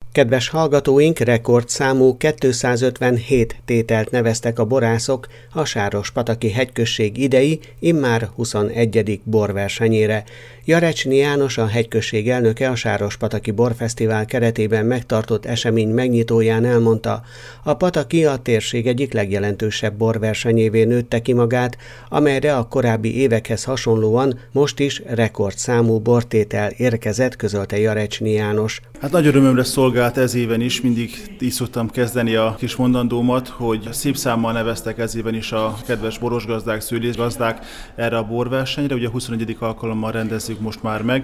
Kedves hallgatóink, rekordszámú 257 tételt neveztek a borászok a Sárospataki hegyközség idei, immár 21. borversenyére. Jarecsny János, a hegyközség elnöke a Sárospataki Borfesztivál keretében megtartott esemény megnyitóján elmondta, a Pataki a térség egyik legjelentősebb borversenyévé nőtte ki magát, amelyre a korábbi évekhez hasonlóan most is rekordszámú bortétel érkezett, közölte Jarecsny János. Hát nagy örömömre szolgált ez éven is, mindig így szoktam kezdeni a kis mondandómat, hogy szép számmal neveztek ez éven is a kedves borosgazdák, szőlésgazdák erre a borversenyre. Ugye a 21. alkalommal rendezzük most már meg.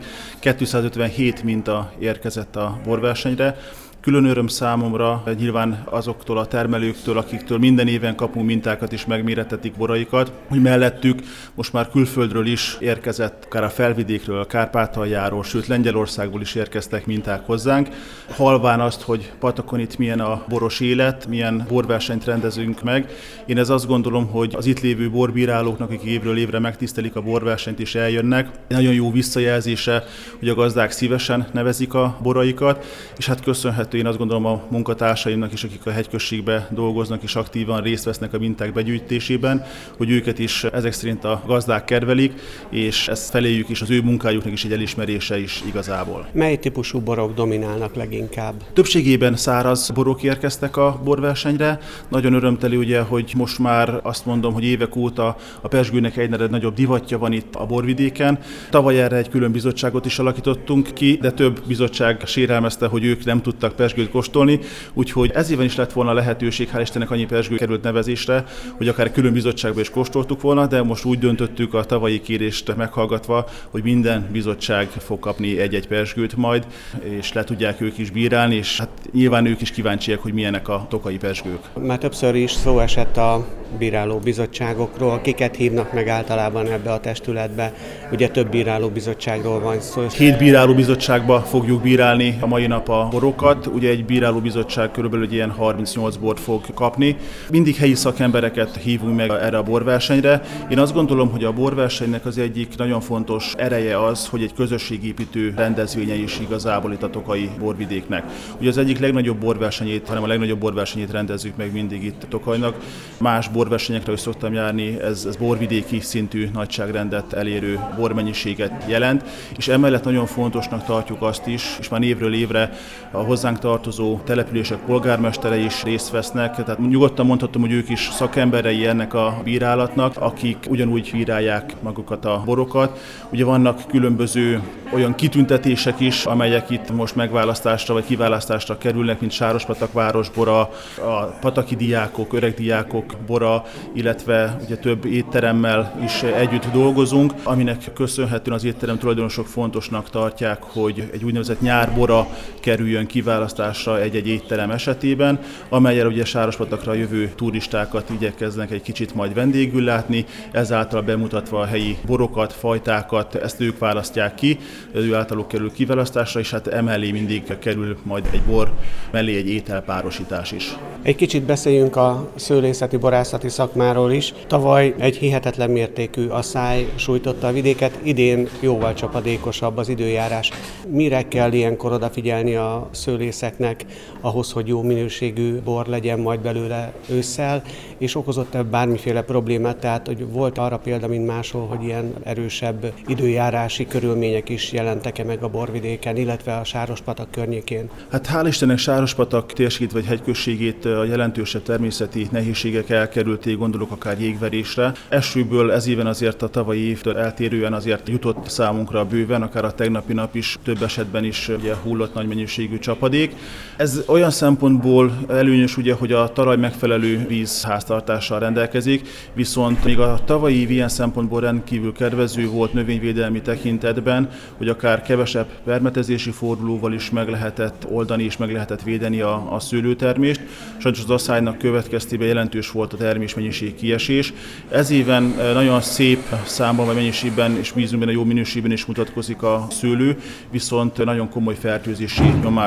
257 minta érkezett a borversenyre. Külön öröm számomra nyilván azoktól a termelőktől, akiktől minden éven kapunk mintákat és megmérettetik boraikat, hogy mellettük most már külföldről is érkezett, akár a Felvidékről, a Kárpátaljáról, sőt Lengyelországból is érkeztek minták hozzánk. Halván azt, hogy Patakon itt milyen a boros élet, milyen borversenyt rendezünk meg. Én azt gondolom, hogy az itt lévő borbírálóknak, akik évről évre megtisztelik a borversenyt és eljönnek, nagyon jó visszajelzése, hogy a gazdák szívesen nevezik a boraikat, és hát köszönhető én azt gondolom a munkatársaimnak is, akik a hegyközségben dolgoznak és aktívan részt vesznek a minták begyűjtésében, hogy őket is ezek szerint a gazdák kedvelik, és ezt feléjük is, az ő munkájuknak is egy elismerése is igazából. Mely típusú borok dominálnak leginkább? Többségében száraz borok érkeztek a borversenyre. Nagyon örömteli ugye, hogy most már azt mondom, hogy évek óta a pezsgőnek egyre nagyobb divatja van itt a borvidéken. Tavaly erre egy külön bizottságot is alakítottunk ki, de több bizottság sérelmezte, hogy ők nem tudtak pezsgőt kóstolni, úgyhogy ez éven is lett volna lehetőség, hál' Istennek annyi pezsgő került nevezésre, hogy akár külön bizottságban is kóstoltuk volna, de most úgy döntöttük a tavalyi kérést meghallgatva, hogy minden bizottság fog kapni egy-egy pezsgőt majd, és le tudják ők is bírálni, és hát nyilván ők is kíváncsiak, hogy milyenek a tokai pezsgők. Már többször is szó esett a bíráló bizottságokról, kiket hívnak meg általában ebbe a testületbe. Ugye több bíráló bizottságról van szó. 7 bíráló bizottságba fogjuk bírálni a mai nap a borokat. Ugye egy bírálóbizottság körülbelül egy ilyen 38 bort fog kapni. Mindig helyi szakembereket hívunk meg erre a borversenyre. Én azt gondolom, hogy a borversenynek az egyik nagyon fontos ereje az, hogy egy közösségépítő rendezvénye is igazából itt a tokai borvidéknek. Ugye az egyik legnagyobb borversenyét, hanem a legnagyobb borversenyét rendezzük meg mindig itt a Tokajnak. Más borversenyekre is szoktam járni, ez borvidéki szintű nagyságrendet elérő bormennyiséget jelent, és emellett nagyon fontosnak tartjuk azt is, és már évről évre a hozzánk tartozó települések polgármestere is részt vesznek, tehát nyugodtan mondhatom, hogy ők is szakemberei ennek a bírálatnak, akik ugyanúgy bírálják magukat a borokat. Ugye vannak különböző olyan kitüntetések is, amelyek itt most megválasztásra vagy kiválasztásra kerülnek, mint Sárospatak városbora, a pataki diákok, öreg diákok bora, illetve ugye több étteremmel is együtt dolgozunk, aminek köszönhetően az étterem tulajdonosok fontosnak tartják, hogy egy úgynevezett nyárbora kerüljön kiválasztásra egy-egy étterem esetében, amellyel ugye Sárospatakra jövő turistákat igyekeznek egy kicsit majd vendégül látni, ezáltal bemutatva a helyi borokat, fajtákat, ezt ők választják ki, ő általuk kerül kiválasztásra, és hát emellé mindig kerül majd egy bor mellé egy ételpárosítás is. Egy kicsit beszéljünk a szőlészeti borászati szakmáról is. Tavaly egy hihetetlen mértékű asszály sújtotta a vidéket, idén jóval csapadékosabb az időjárás. Mire kell ilyenkor odafigyelni a szőlészeknek ahhoz, hogy jó minőségű bor legyen majd belőle ősszel, és okozott-e bármiféle problémát, tehát hogy volt arra példa, mint máshol, hogy ilyen erősebb időjárási körülmények is jelentek-e meg a borvidéken, illetve a Sárospatak környékén? Hát hál' Istennek Sárospatak térségét vagy hegyközségét a jelentősebb természeti nehézségek elkerülték, gondolok akár jégverésre. Esőből ez éven azért a tavalyi évtől eltérően azért jutott számunkra bőven, akár a tegnapi nap is, több esetben is ugye hullott nagy mennyiségű csapadék. Ez olyan szempontból előnyös, ugye, hogy a talaj megfelelő vízháztartással rendelkezik, viszont még a tavalyi év ilyen szempontból rendkívül kedvező volt növényvédelmi tekintetben, hogy akár kevesebb permetezési fordulóval is meg lehetett oldani és meg lehetett védeni a szőlőtermést. Sajnos az asszálynak következtében jelentős volt a termésmennyiség kiesés. Ez éven nagyon szép számban vagy mennyiségben és bízunk benne, jó minőségben is mutatkozik a szőlő, viszont nagyon komoly fertőzési nyomás, lisztharmony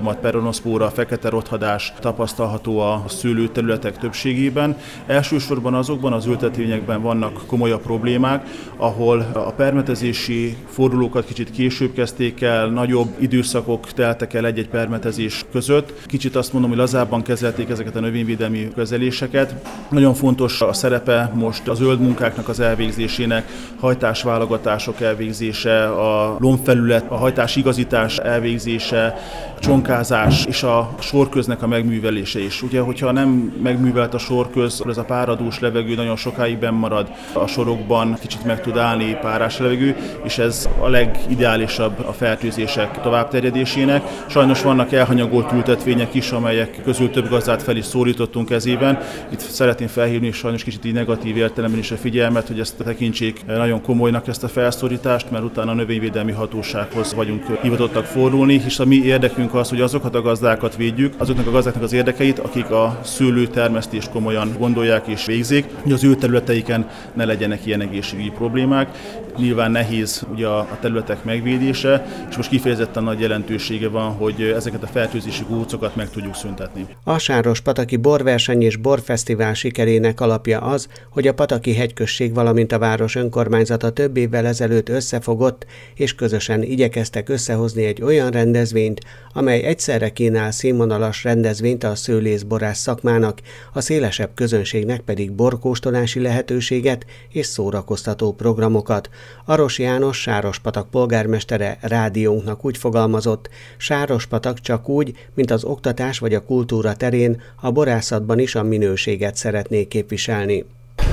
diszharmat, peronoszpóra, fekete rothadás tapasztalható a szőlőterületek többségében. Elsősorban azokban az ültetvényekben vannak komolyabb problémák, ahol a permetezési fordulókat kicsit később kezdték el, nagyobb időszakok teltek el egy-egy permetezés között. Kicsit azt mondom, hogy lazábban kezelték ezeket a növényvédelmi kezeléseket. Nagyon fontos a szerepe most a zöld munkáknak az elvégzésének, hajtásválogatások elvégzése, a lombfelület, a hajtásigazítás elvégzése, csonkázás és a sorköznek a megművelése is. Ugye, hogyha nem megművelt a sorköz, akkor ez a páradús levegő nagyon sokáig benn marad a sorokban, kicsit meg tud állni párás levegő, és ez a legideálisabb a fertőzések továbbterjedésének. Sajnos vannak elhanyagolt ültetvények is, amelyek közül több gazdát fel is szólítottunk ez éven. Itt szeretném felhívni sajnos kicsit így negatív értelemben is a figyelmet, hogy ezt tekintsék nagyon komolynak ezt a felszorítást, mert utána a növényvédelmi hatósághoz vagyunk hivatottak fordulni, és a mi érdekünk az, hogy azokat a gazdákat védjük, azoknak a gazdáknak az érdekeit, akik a szőlőtermesztést komolyan gondolják és végzik, hogy az ő területeiken ne legyenek ilyen egészségügyi problémák. Nyilván nehéz ugye a területek megvédése, és most kifejezetten nagy jelentősége van, hogy ezeket a fertőzési gócokat meg tudjuk szüntetni. A Sárospataki Borverseny és Borfesztivál sikerének alapja az, hogy a Pataki hegyközség, valamint a város önkormányzata több évvel ezelőtt összefogott, és közösen igyekeztek összehozni egy olyan rendezvényt, amely egyszerre kínál színvonalas rendezvényt a szőlészborász szakmának, a szélesebb közönségnek pedig borkóstolási lehetőséget és szórakoztató programokat. Aros János, Sárospatak polgármestere rádiónknak úgy fogalmazott, Sárospatak csak úgy, mint az oktatás vagy a kultúra terén, a borászatban is a minőséget szeretné képviselni.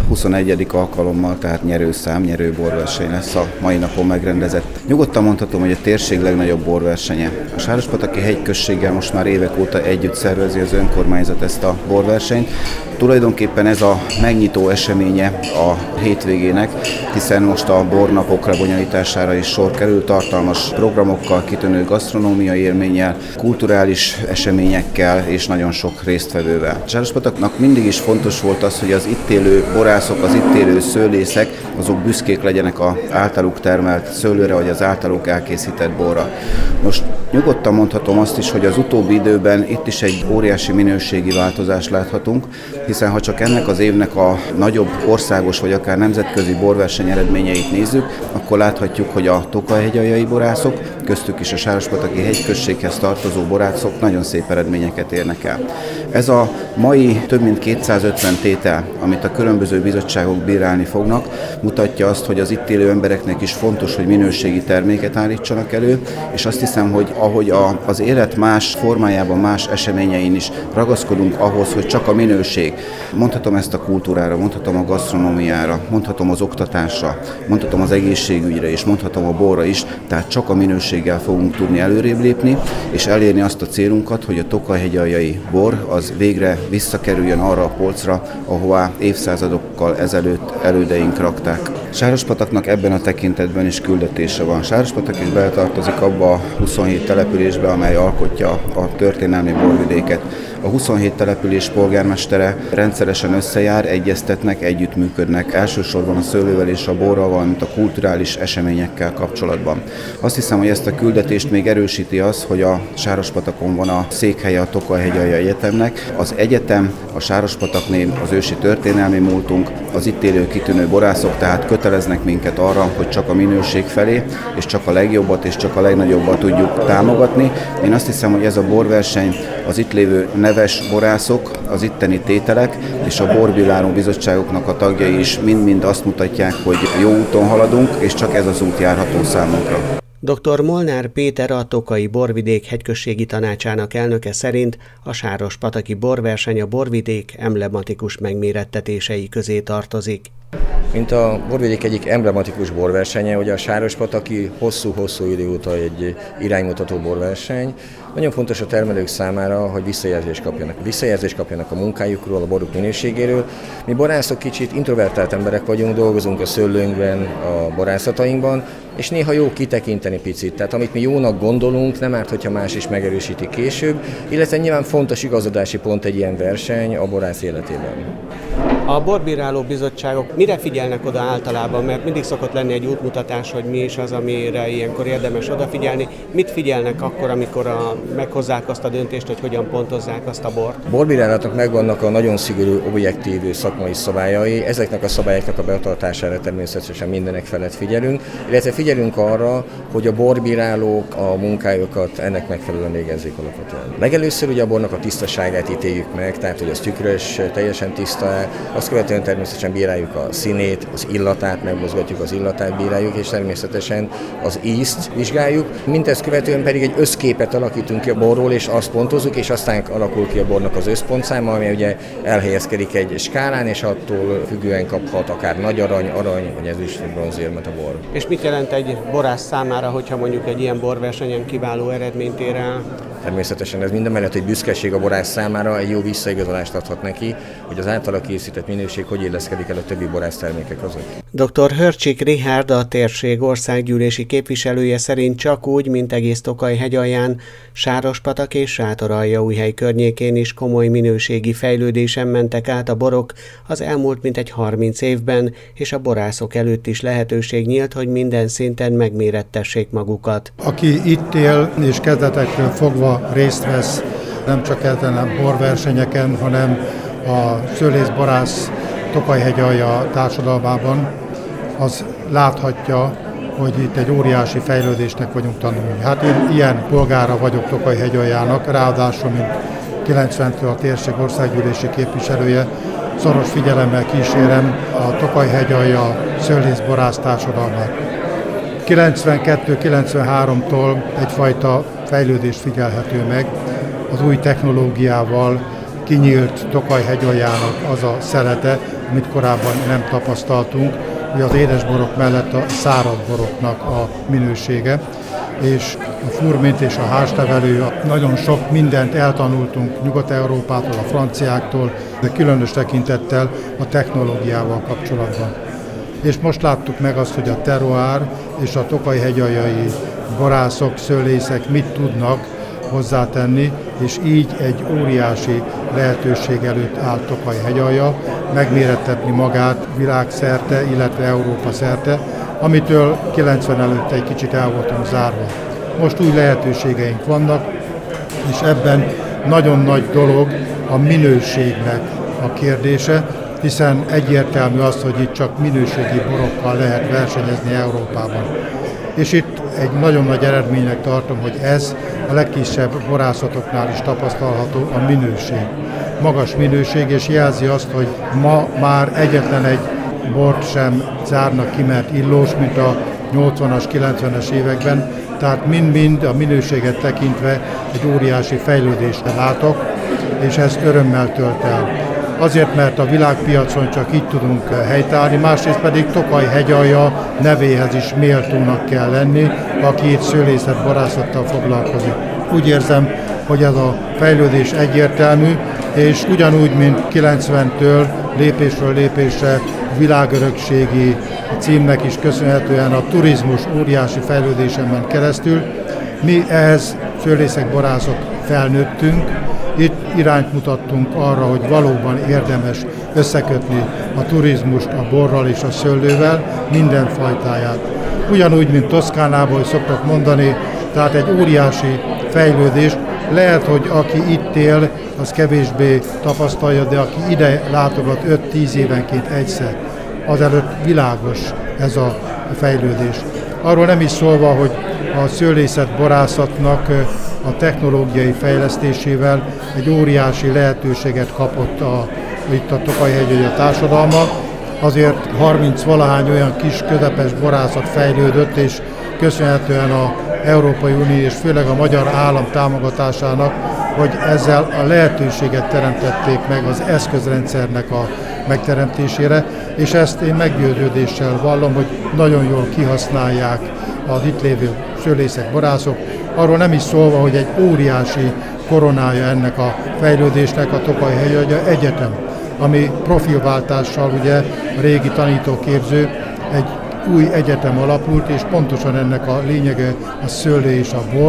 21. alkalommal, tehát nyerő borverseny lesz a mai napon megrendezett. Nyugodtan mondhatom, hogy a térség legnagyobb borversenye. A Sárospataki hegyközséggel most már évek óta együtt szervezi az önkormányzat ezt a borversenyt. Tulajdonképpen ez a megnyitó eseménye a hétvégének, hiszen most a bornapokra bonyolítására is sor kerül, tartalmas programokkal, kitűnő gasztronómiai élménnyel, kulturális eseményekkel és nagyon sok résztvevővel. A Sárospataknak mindig is fontos volt az, hogy az itt élő borászok, az itt élő szőlészek, azok büszkék legyenek az általuk termelt szőlőre, vagy az általuk elkészített borra. Most nyugodtan mondhatom azt is, hogy az utóbbi időben itt is egy óriási minőségi változást láthatunk, hiszen ha csak ennek az évnek a nagyobb országos vagy akár nemzetközi borverseny eredményeit nézzük, akkor láthatjuk, hogy a tokajhegyaljai borászok, köztük is a Sárospataki hegyközséghez tartozó borászok nagyon szép eredményeket érnek el. Ez a mai több mint 250 tétel, amit a különböző bizottságok bírálni fognak, mutatja azt, hogy az itt élő embereknek is fontos, hogy minőségi terméket állítsanak elő, és azt hiszem, hogy ahogy az élet más formájában, más eseményein is ragaszkodunk ahhoz, hogy csak a minőség. Mondhatom ezt a kultúrára, mondhatom a gasztronómiára, mondhatom az oktatásra, mondhatom az egészségügyre és mondhatom a borra is, tehát csak a minőséggel fogunk tudni előrébb lépni, és elérni azt a célunkat, hogy a tokajhegyaljai bor az végre visszakerüljön arra a polcra, ahová évszázadokkal ezelőtt elődeink rakták. Sárospataknak ebben a tekintetben is küldetése van. Sárospatak is beletartozik abba a 27 településbe, amely alkotja a történelmi borvidéket. A 27 település polgármestere rendszeresen összejár, egyeztetnek, együttműködnek, elsősorban a szőlővel és a borral, valamint a kulturális eseményekkel kapcsolatban. Azt hiszem, hogy ezt a küldetést még erősíti az, hogy a Sárospatakon van a székhelye a Tokajhegyaljai Egyetemnek. Az egyetem, a Sárospatakné az ősi történelmi múltunk, az itt élő kitűnő borászok tehát köteleznek minket arra, hogy csak a minőség felé, és csak a legjobbat és csak a legnagyobbat tudjuk támogatni. Én azt hiszem, hogy ez a borverseny az itt lévő neves borászok, az itteni tételek és a borbíráló bizottságoknak a tagjai is mind-mind azt mutatják, hogy jó úton haladunk, és csak ez az út járható számunkra. Dr. Molnár Péter, a Tokai Borvidék hegyközségi tanácsának elnöke szerint a Sárospataki borverseny a borvidék emblematikus megmérettetései közé tartozik. Mint a borvidék egyik emblematikus borversenye, ugye a Sárospataki hosszú-hosszú idő óta egy iránymutató borverseny. Nagyon fontos a termelők számára, hogy visszajelzést kapjanak a munkájukról, a boruk minőségéről. Mi borászok kicsit introvertált emberek vagyunk, dolgozunk a szőlőnkben, a borászatainkban, és néha jó kitekinteni picit. Tehát amit mi jónak gondolunk, nem árt, hogyha más is megerősíti később, illetve nyilván fontos igazodási pont egy ilyen verseny a borász életében. A borbíráló bizottságok mire figyelnek oda általában, mert mindig szokott lenni egy útmutatás, hogy mi is az, amire ilyenkor érdemes odafigyelni. Mit figyelnek akkor, amikor meghozzák azt a döntést, hogy hogyan pontozzák azt a bort? A borbírálatnak megvannak a nagyon szigorú, objektív szakmai szabályai. Ezeknek a szabályoknak a betartására természetesen mindenek felett figyelünk, illetve figyelünk arra, hogy a borbírálók a munkájukat ennek megfelelően végezzék alapvetően. Legelőször ugye a bornak a tisztaságát ítéljük meg, tehát hogy az tükrös, teljesen tiszta, azt követően természetesen bíráljuk a színét, az illatát, megmozgatjuk az illatát, bíráljuk, és természetesen az ízt vizsgáljuk. Mindezt követően pedig egy összképet alakítunk ki a borról, és azt pontozzuk, és aztán alakul ki a bornak az összpontszáma, ami ugye elhelyezkedik egy skálán, és attól függően kaphat akár nagy arany, vagy ezüst, vagy bronzérmet a bor. És mit jelent egy borász számára, hogyha mondjuk egy ilyen borversenyen kiváló eredményt ér el? Természetesen ez mindemellett egy büszkeség a borász számára, egy jó visszaigazolást adhat neki, hogy az általa készített minőség hogy illeszkedik el a többi borász termékek között. Dr. Hörcsik Richárd, a térség országgyűlési képviselője szerint csak úgy, mint egész Tokaj hegyalján, Sárospatak és Sátoraljaújhely környékén is komoly minőségi fejlődésen mentek át a borok az elmúlt mintegy 30 évben, és a borászok előtt is lehetőség nyílt, hogy minden szinten megmérettessék magukat. Aki itt él és kezdetekről fogva részt vesz nem csak ezen a borversenyeken, hanem a szőlészborász Tokaj-hegyalja társadalmában, az láthatja, hogy itt egy óriási fejlődésnek vagyunk tanulni. Hát én ilyen polgára vagyok Tokaj-hegyaljának, ráadásul, mint 90-től a térség országgyűlési képviselője, szoros figyelemmel kísérem a Tokaj-hegyalja szőlészborász társadalmát. 92-93-tól egyfajta fejlődés figyelhető meg, az új technológiával kinyílt Tokaj-hegyaljának az a szelete, amit korábban nem tapasztaltunk, hogy az édesborok mellett a szárazboroknak a minősége, és a furmint és a háztevelő, nagyon sok mindent eltanultunk Nyugat-Európától, a franciáktól, de különös tekintettel a technológiával kapcsolatban. És most láttuk meg azt, hogy a terroár és a tokaj-hegyaljai borászok, szőlészek mit tudnak hozzátenni, és így egy óriási lehetőség előtt áll Tokaj-hegyalja megmérettetni magát világszerte, illetve Európa szerte, amitől 90 előtt egy kicsit el voltunk zárva. Most új lehetőségeink vannak, és ebben nagyon nagy dolog a minőségnek a kérdése, hiszen egyértelmű az, hogy itt csak minőségi borokkal lehet versenyezni Európában. És itt egy nagyon nagy eredménynek tartom, hogy ez a legkisebb borászatoknál is tapasztalható, a minőség. Magas minőség, és jelzi azt, hogy ma már egyetlen egy bort sem zárnak ki, mert illós, mint a 80-as, 90-es években, tehát mind-mind a minőséget tekintve egy óriási fejlődést látok, és ez örömmel tölt el. Azért, mert a világpiacon csak így tudunk helytállni, másrészt pedig Tokaj-hegyalja nevéhez is méltónak kell lenni, aki itt szőlészet-borászattal foglalkozik. Úgy érzem, hogy ez a fejlődés egyértelmű, és ugyanúgy, mint 90-től lépésről lépésre világörökségi címnek is köszönhetően a turizmus óriási fejlődésen ment keresztül, mi ehhez szőlészek, borászok felnőttünk. Itt irányt mutattunk arra, hogy valóban érdemes összekötni a turizmust a borral és a szőlővel, minden fajtáját. Ugyanúgy, mint Toszkánában, hogy szoktak mondani, tehát egy óriási fejlődés. Lehet, hogy aki itt él, az kevésbé tapasztalja, de aki ide látogat 5-10 évenként egyszer, azelőtt világos ez a fejlődés. Arról nem is szólva, hogy a szőlészet borászatnak a technológiai fejlesztésével egy óriási lehetőséget kapott itt a Tokaj-hegyalja társadalma. Azért 30-valahány olyan kis közepes borászat fejlődött, és köszönhetően az Európai Unió és főleg a magyar állam támogatásának, hogy ezzel a lehetőséget teremtették meg az eszközrendszernek a megteremtésére, és ezt én meggyőződéssel vallom, hogy nagyon jól kihasználják az itt lévő szőlészek, borászok. Arról nem is szólva, hogy egy óriási koronája ennek a fejlődésnek a Tokaj-hegyalja Egyetem, ami profilváltással ugye a régi tanítóképző egy új egyetem alapult, és pontosan ennek a lényege a szőlő és a bor,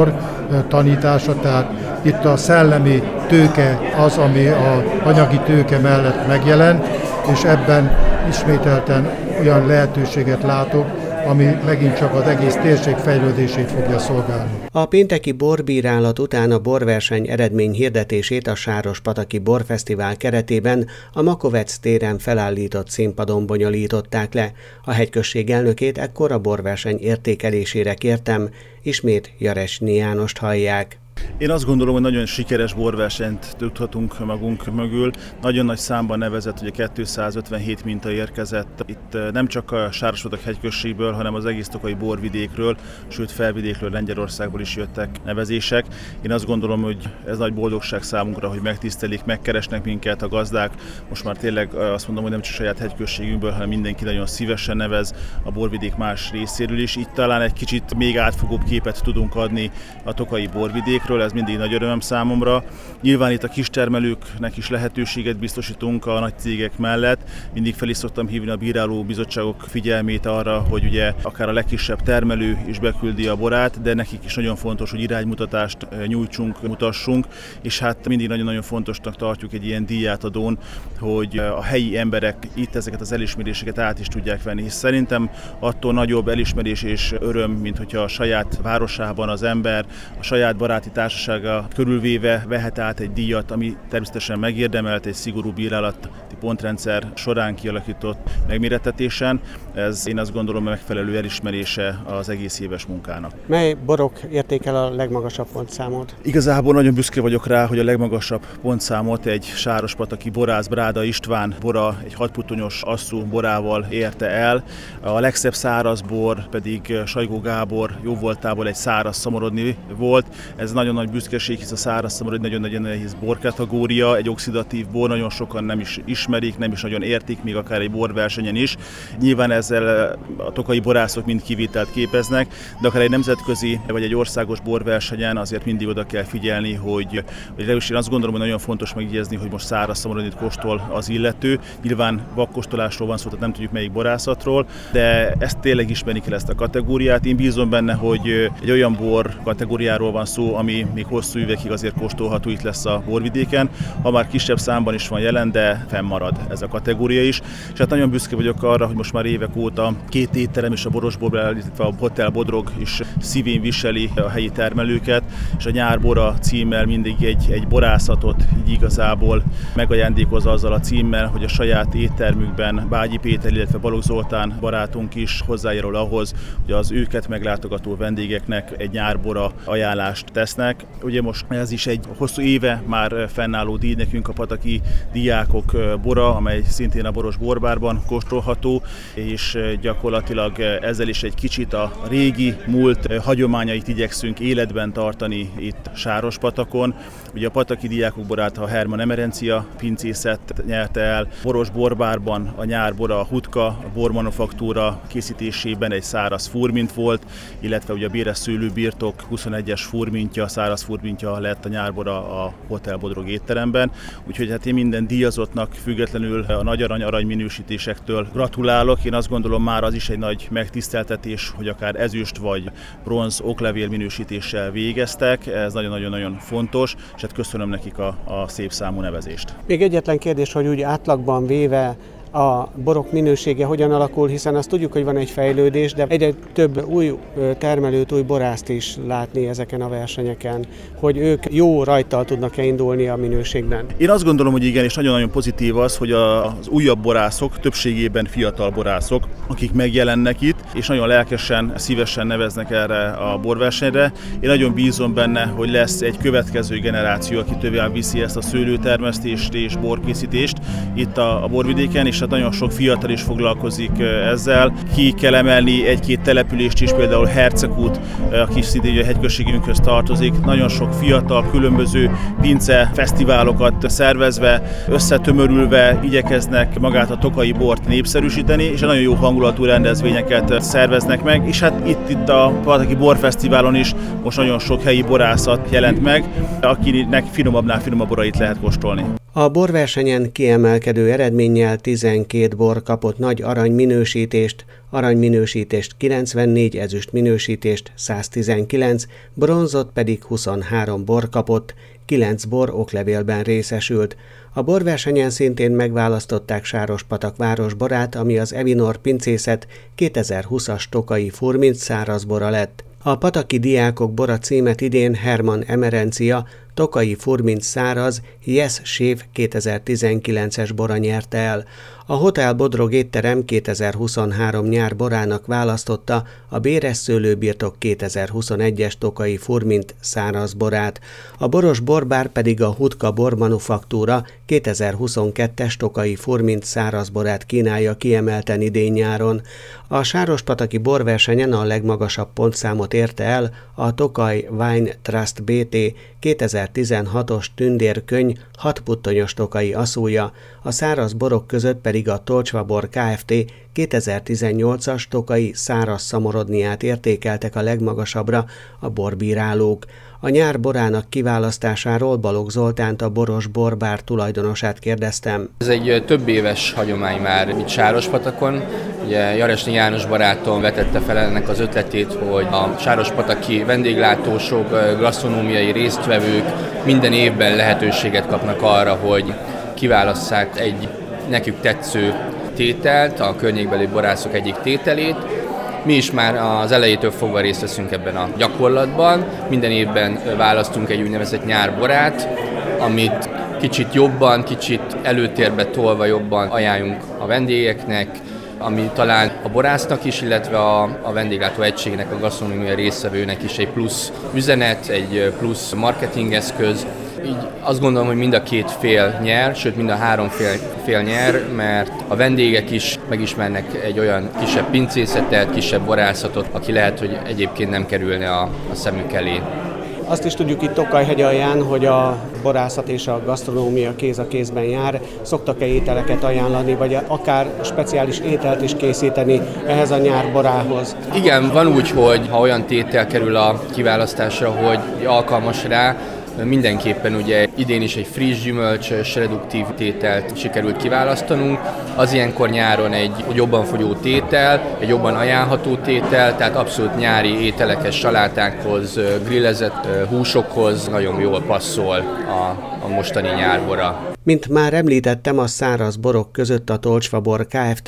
tanítása, tehát itt a szellemi tőke az, ami az anyagi tőke mellett megjelen, és ebben ismételten olyan lehetőséget látok, ami megint csak az egész térség fejlődését fogja szolgálni. A pénteki borbírálat után a borverseny eredmény hirdetését a Sárospataki Borfesztivál keretében a Makovec téren felállított színpadon bonyolították le. A hegyközség elnökét ekkor a borverseny értékelésére kértem, ismét Jarecsnyi Jánost hallják. Én azt gondolom, hogy nagyon sikeres borversenyt tudhatunk magunk mögül. Nagyon nagy számban nevezett, ugye 257 minta érkezett. Itt nem csak a Sárospatak hegyközségből, hanem az egész tokaji borvidékről, sőt felvidékről, Lengyelországból is jöttek nevezések. Én azt gondolom, hogy ez nagy boldogság számunkra, hogy megtisztelik, megkeresnek minket a gazdák. Most már tényleg azt mondom, hogy nem csak saját hegyközségünkből, hanem mindenki nagyon szívesen nevez a borvidék más részéről is. Itt talán egy kicsit még átfogóbb képet tudunk adni a tokaji borvidékről. Ez mindig nagy öröm számomra. Nyilván itt a kistermelőknek is lehetőséget biztosítunk a nagy cégek mellett. Mindig fel is szoktam hívni a bíráló bizottságok figyelmét arra, hogy ugye akár a legkisebb termelő is beküldi a borát, de nekik is nagyon fontos, hogy iránymutatást nyújtsunk, mutassunk, és hát mindig nagyon-nagyon fontosnak tartjuk egy ilyen díjátadón, hogy a helyi emberek itt ezeket az elismeréseket át is tudják venni, hisz szerintem attól nagyobb elismerés és öröm, mint hogyha a saját városában az ember, a saját baráti társasága körülvéve vehet át egy díjat, ami természetesen megérdemelt egy szigorú bírálati pontrendszer során kialakított megmérettetésen. Ez én azt gondolom megfelelő elismerése az egész éves munkának. Mely borok érték el a legmagasabb pontszámot? Igazából nagyon büszke vagyok rá, hogy a legmagasabb pontszámot egy sárospataki borász Bráda István bora, egy 6 puttonyos asszú borával érte el. A legszebb száraz bor pedig Sajgó Gábor jóvoltából egy száraz szamorodni volt. Ez nagyon nagy büszkeség, hisz a száraz szamorodni nagyon-nagyon nehéz borkategória, egy oxidatív bor, nagyon sokan nem is ismerik, nem is nagyon értik, még akár egy borversenyen is. Nyilván ezzel a tokaji borászok mind kivételt képeznek, de akár egy nemzetközi vagy egy országos borversenyen azért mindig oda kell figyelni, hogy legalábbis én azt gondolom, hogy nagyon fontos megjegyezni, hogy most száraz szamorodnit kóstol az illető. Nyilván vakkóstolásról van szó, tehát nem tudjuk melyik borászatról, de ezt tényleg ismerni kell, ezt a kategóriát. Én bízom benne, hogy egy olyan bor kategóriáról van szó, ami még hosszú évekig azért kóstolható itt lesz a borvidéken. Ha már kisebb számban is van jelen, de fennmarad ez a kategória is. És hát nagyon büszke vagyok arra, hogy most már évek óta 2 étterem és a Borosborba, illetve a Hotel Bodrog is szívén viseli a helyi termelőket, és a Nyárbora címmel mindig egy borászatot így igazából megajándékozza azzal a címmel, hogy a saját éttermükben Bágyi Péter, illetve Balogh Zoltán barátunk is hozzájárul ahhoz, hogy az őket meglátogató vendégeknek egy nyárbora ajánlást tesznek. Ugye most ez is egy hosszú éve már fennálló díj nekünk, a pataki diákok bora, amely szintén a Boros Borbárban kóstolható, és gyakorlatilag ezzel is egy kicsit a régi múlt hagyományait igyekszünk életben tartani itt Sárospatakon. Ugye a pataki diákok borát a Herman Emerencia pincészet nyerte el, Boros Borbárban a nyárbora, a Hutka, a bormanufaktúra készítésében egy száraz furmint volt, illetve ugye a Béres szőlőbirtok 21-es furmintja, száraz furmintja lett a nyárbora a Hotel Bodrog étteremben. Úgyhogy hát én minden díjazottnak függetlenül a nagy arany minősítésektől gratulálok. Én azt gondolom, már az is egy nagy megtiszteltetés, hogy akár ezüst vagy bronz oklevél minősítéssel végeztek. Ez nagyon-nagyon fontos, és hát köszönöm nekik a szép számú nevezést. Még egyetlen kérdés, hogy úgy átlagban véve a borok minősége hogyan alakul, hiszen azt tudjuk, hogy van egy fejlődés, de egyre több új termelőt, új borászt is látni ezeken a versenyeken, hogy ők jó rajttal tudnak-e indulni a minőségben. Én azt gondolom, hogy igen, és nagyon-nagyon pozitív az, hogy az újabb borászok, többségében fiatal borászok, akik megjelennek itt, és nagyon lelkesen, szívesen neveznek erre a borversenyre. Én nagyon bízom benne, hogy lesz egy következő generáció, aki tovább viszi ezt a szőlőtermesztést és borkészítést itt a borvidéken, és hát nagyon sok fiatal is foglalkozik ezzel. Ki kell emelni egy-két települést is, például Hercegút, aki szintén a hegyközségünkhöz tartozik. Nagyon sok fiatal, különböző pince fesztiválokat szervezve, összetömörülve igyekeznek magát a tokaji bort népszerűsíteni, és nagyon jó hangulatú rendezvényeket szerveznek meg, és hát itt a Pataki Borfesztiválon is most nagyon sok helyi borászat jelent meg, akinek finomabbnál finomabb borait lehet kóstolni. A borversenyen kiemelkedő eredménnyel 10 12 bor kapott nagy aranyminősítést, aranyminősítést 94, ezüst minősítést 119, bronzot pedig 23 bor kapott, 9 bor oklevélben részesült. A borversenyen szintén megválasztották Sárospatak városborát, ami az Evinor pincészet 2020-as Tokai Furminc szárazbora lett. A pataki diákok bora címet idén Herman Emerencia Tokai Furminc száraz Yes Sév 2019-es bora nyerte el. A Hotel Bodrog étterem 2023 nyár borának választotta a Béres Szőlőbirtok 2021-es Tokai Furminc szárazborát. A boros borbár pedig a Hutka Bormanufaktúra 2022-es Tokai Furminc szárazborát kínálja kiemelten idén-nyáron. A sárospataki borversenyen a legmagasabb pontszámot érte el a Tokaj Wine Trust BT 2016-os tündérkönyv 6 puttonyos tokai aszúja, a száraz borok között pedig a Tolcsvabor Kft. 2018-as tokai száraz szamorodniát értékeltek a legmagasabbra a borbírálók. A nyár borának kiválasztásáról Balogh Zoltánt, a boros borbár tulajdonosát kérdeztem. Ez egy több éves hagyomány már itt Sárospatakon. Ugye Jaresnyi János barátom vetette fel ennek az ötletét, hogy a sárospataki vendéglátósok, gasztronómiai résztvevők minden évben lehetőséget kapnak arra, hogy kiválasszák egy nekük tetsző tételt, a környékbeli borászok egyik tételét. Mi is már az elejétől fogva részt veszünk ebben a gyakorlatban. Minden évben választunk egy úgynevezett nyárborát, amit kicsit jobban, kicsit előtérbe tolva jobban ajánljunk a vendégeknek, ami talán a borásznak is, illetve a vendéglátó egységnek, a gasztronómiai résztvevőnek is egy plusz üzenet, egy plusz marketingeszköz. Így azt gondolom, hogy mind a két fél nyer, sőt mind a három fél nyer, mert a vendégek is megismernek egy olyan kisebb pincészetet, kisebb borászatot, aki lehet, hogy egyébként nem kerülne a szemük elé. Azt is tudjuk itt Tokaj-hegy alján, hogy a borászat és a gasztronómia kéz a kézben jár. Szoktak-e ételeket ajánlani, vagy akár speciális ételt is készíteni ehhez a nyárborához? Igen, van úgy, hogy ha olyan tétel kerül a kiválasztásra, hogy alkalmas rá, mindenképpen ugye idén is egy friss gyümölcsös, reduktív tételt sikerült kiválasztanunk. Az ilyenkor nyáron egy jobban fogyó tétel, egy jobban ajánlható tétel, tehát abszolút nyári ételekhez, salátákhoz, grillezett húsokhoz nagyon jól passzol a mostani nyárbora. Mint már említettem, a száraz borok között a Tolcsvabor Kft.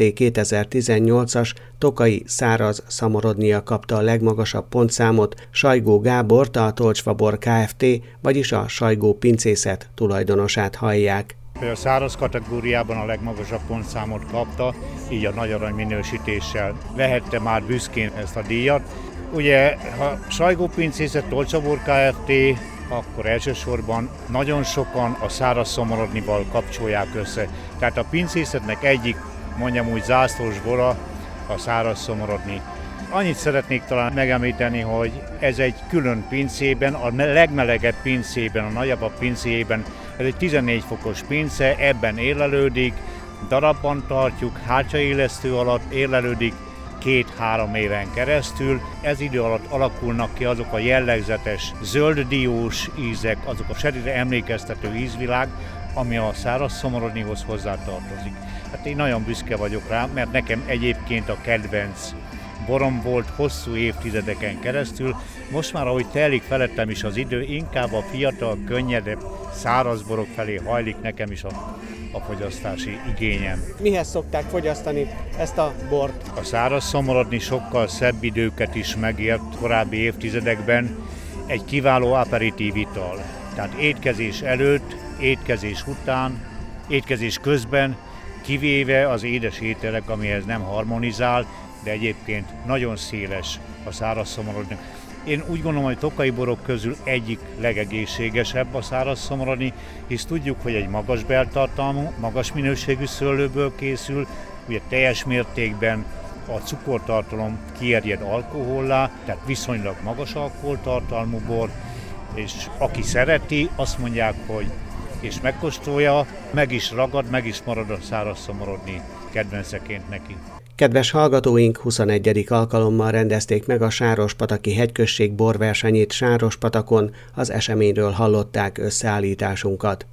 2018-as tokai száraz szamorodnia kapta a legmagasabb pontszámot. Sajgó Gábort, a Tolcsvabor Kft., vagyis a Sajgó pincészet tulajdonosát hallják. A száraz kategóriában a legmagasabb pontszámot kapta, így a nagy arany minősítéssel vehette már büszkén ezt a díjat. Ugye, ha Sajgó pincészet, Tolcsvabor Kft., akkor elsősorban nagyon sokan a száraz szamorodnival kapcsolják össze. Tehát a pincészetnek egyik, mondjam úgy, zászlós bora a száraz szamorodni. Annyit szeretnék talán megemlíteni, hogy ez egy külön pincében, a legmelegebb pincében, a nagyapap pincéjében, ez egy 14 fokos pince, ebben érlelődik, darabban tartjuk, hátsaélesztő alatt érlelődik 2-3 éven keresztül. Ez idő alatt alakulnak ki azok a jellegzetes zöld-diós ízek, azok a serire emlékeztető ízvilág, ami a száraz szamorodnihoz hozzátartozik. Hát én nagyon büszke vagyok rá, mert nekem egyébként a kedvenc borom volt hosszú évtizedeken keresztül. Most már, ahogy telik felettem is az idő, inkább a fiatal, könnyedebb szárazborok felé hajlik nekem is a fogyasztási igényem. Mihez szokták fogyasztani ezt a bort? A száraz szamorodni sokkal szebb időket is megért korábbi évtizedekben. Egy kiváló aperitív ital. Tehát étkezés előtt, étkezés után, étkezés közben, kivéve az édes ételek, amihez nem harmonizál, de egyébként nagyon széles a száraz szamorodni. Én úgy gondolom, hogy tokai borok közül egyik legegészségesebb a száraz szamorodni, hisz tudjuk, hogy egy magas beltartalmú, magas minőségű szőlőből készül, ugye teljes mértékben a cukortartalom kierjed alkohollá, tehát viszonylag magas alkoholtartalmú bor, és aki szereti, azt mondják, hogy és megkóstolja, meg is ragad, meg is marad a száraz szamorodni kedvenceként neki. Kedves hallgatóink, 21. alkalommal rendezték meg a Sárospataki hegyközség borversenyét Sárospatakon, az eseményről hallották összeállításunkat.